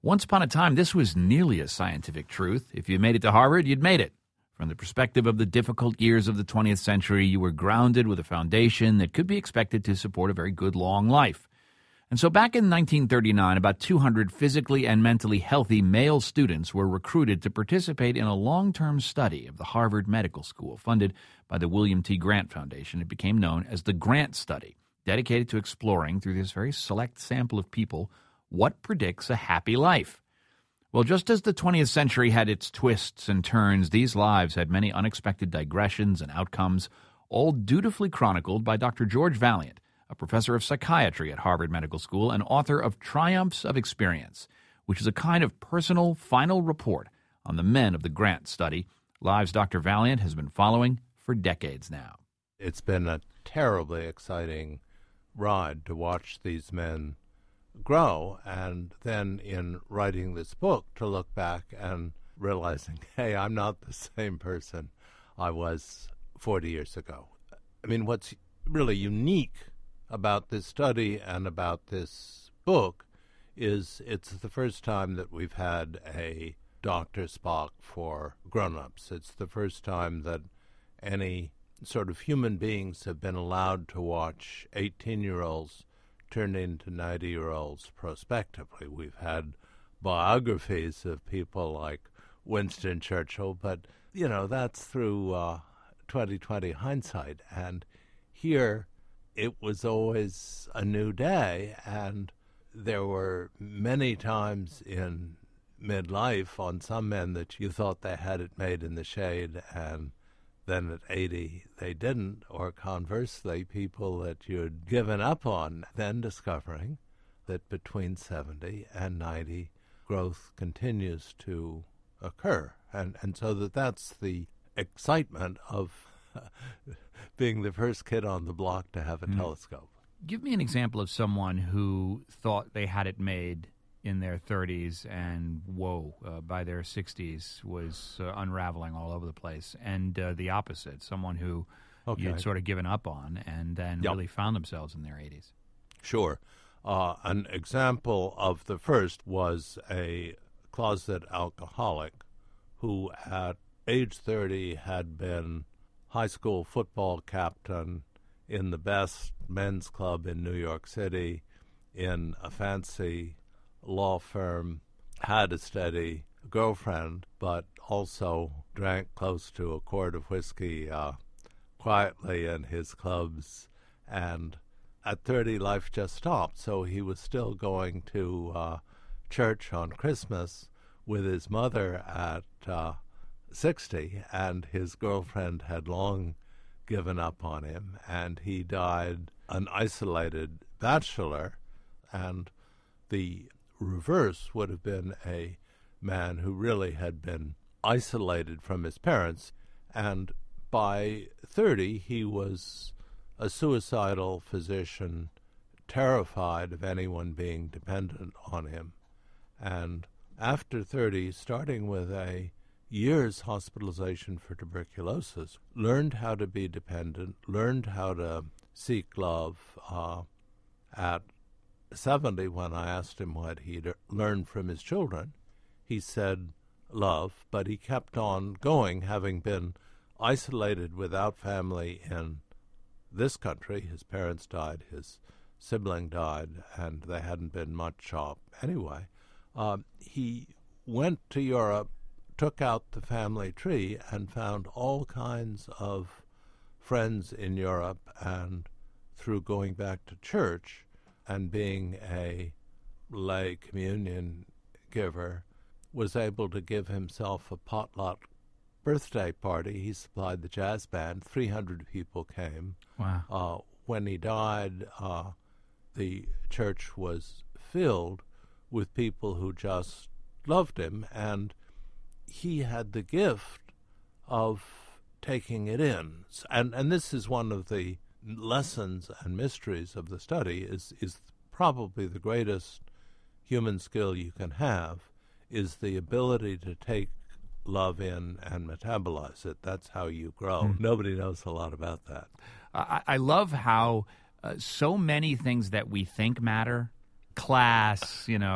Once upon a time, this was nearly a scientific truth. If you made it to Harvard, you'd made it. From the perspective of the difficult years of the 20th century, you were grounded with a foundation that could be expected to support a very good long life. And so back in 1939, about 200 physically and mentally healthy male students were recruited to participate in a long-term study of the Harvard Medical School, funded by the William T. Grant Foundation. It became known as the Grant Study, dedicated to exploring, through this very select sample of people, what predicts a happy life. Well, just as the 20th century had its twists and turns, these lives had many unexpected digressions and outcomes, all dutifully chronicled by Dr. George Vaillant, a professor of psychiatry at Harvard Medical School and author of Triumphs of Experience, which is a kind of personal final report on the men of the Grant Study, lives Dr. Vaillant has been following for decades now. It's been a terribly exciting ride to watch these men grow, and then in writing this book to look back and realizing, hey, I'm not the same person I was 40 years ago. I mean, what's really unique about this study and about this book is it's the first time that we've had a Dr. Spock for grown-ups. It's the first time that any sort of human beings have been allowed to watch 18-year-olds turn into 90-year-olds prospectively. We've had biographies of people like Winston Churchill, but, you know, that's through 20/20 hindsight. And here it was always a new day, and there were many times in midlife on some men that you thought they had it made in the shade, and then at 80 they didn't, or conversely, people that you'd given up on, then discovering that between 70 and 90 growth continues to occur. And so that's the excitement of being the first kid on the block to have a telescope. Give me an example of someone who thought they had it made in their 30s and, by their 60s was unraveling all over the place. And the opposite, someone who you'd sort of given up on and then really found themselves in their 80s. Sure. An example of the first was a closet alcoholic who at age 30 had been high school football captain in the best men's club in New York City, in a fancy law firm, had a steady girlfriend, but also drank close to a quart of whiskey quietly in his clubs. And at 30, life just stopped, so he was still going to church on Christmas with his mother at 60, and his girlfriend had long given up on him, and he died an isolated bachelor. And the reverse would have been a man who really had been isolated from his parents, and by 30 he was a suicidal physician, terrified of anyone being dependent on him. And after 30, starting with a year's hospitalization for tuberculosis, learned how to be dependent, learned how to seek love. At 70, when I asked him what he'd learned from his children, he said love, but he kept on going, having been isolated without family in this country. His parents died, his sibling died, and they hadn't been much off anyway. He went to Europe, took out the family tree, and found all kinds of friends in Europe, and through going back to church and being a lay communion giver, was able to give himself a potluck birthday party. He supplied the jazz band. 300 people came. Wow. When he died, the church was filled with people who just loved him, and he had the gift of taking it in. And this is one of the lessons and mysteries of the study, is probably the greatest human skill you can have, is the ability to take love in and metabolize it. That's how you grow. Nobody knows a lot about that. I love how so many things that we think matter, class,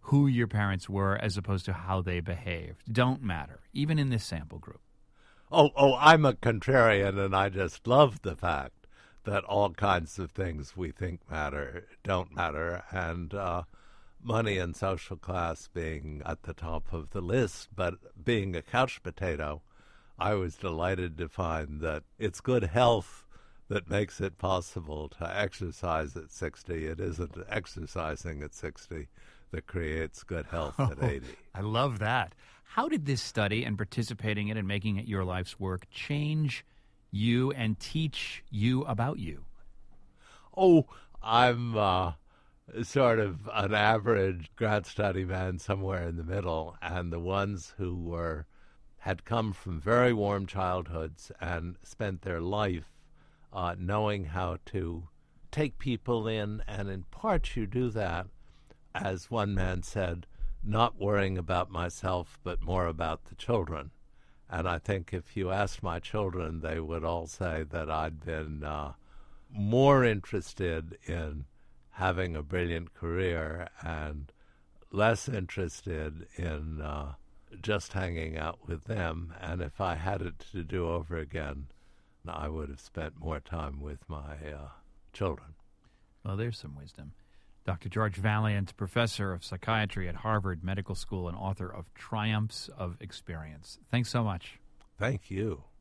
who your parents were as opposed to how they behaved don't matter, even in this sample group. Oh, I'm a contrarian, and I just love the fact that all kinds of things we think matter don't matter, and money and social class being at the top of the list. But being a couch potato, I was delighted to find that it's good health that makes it possible to exercise at 60. It isn't exercising at 60 that creates good health at 80. I love that. How did this study and participating in it and making it your life's work change you and teach you about you? Oh, I'm sort of an average grad study man somewhere in the middle, and the ones who had come from very warm childhoods and spent their life knowing how to take people in, and in part you do that, as one man said, not worrying about myself, but more about the children. And I think if you asked my children, they would all say that I'd been more interested in having a brilliant career and less interested in just hanging out with them. And if I had it to do over again, I would have spent more time with my children. Well, there's some wisdom. Dr. George Vaillant, professor of psychiatry at Harvard Medical School and author of Triumphs of Experience. Thanks so much. Thank you.